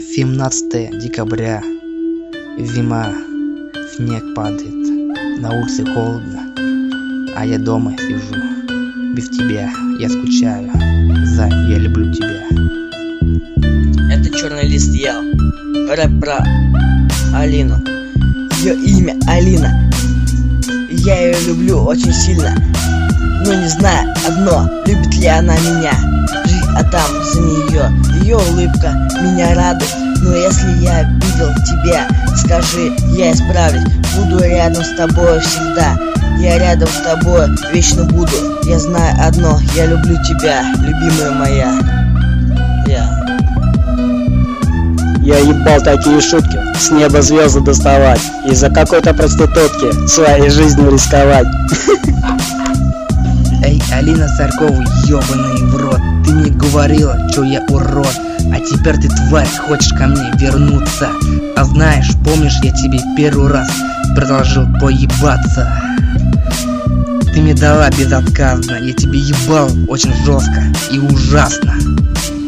17 декабря. Зима, снег падает, на улице холодно, а я дома сижу. Без тебя я скучаю, Зай, я люблю тебя. Это черный лист ел. Рэп про Алину. Ее имя Алина. Я ее люблю очень сильно, но не знаю одно, любит ли она меня. Жизнь отдам за нее. Ее улыбка меня радует. Но если я обидел тебя, скажи, я исправлюсь. Буду рядом с тобой всегда. Я рядом с тобой вечно буду. Я знаю одно, я люблю тебя, любимая моя. Я ебал такие шутки, с неба звезды доставать, из-за какой-то проститутки своей жизнью рисковать. Эй, Алина Царькова, ёбаный в рот, ты мне говорила, что я урод, а теперь ты, тварь, хочешь ко мне вернуться. А знаешь, помнишь, я тебе первый раз предложил поебаться? Ты мне дала безотказно, я тебе ебал очень жестко и ужасно.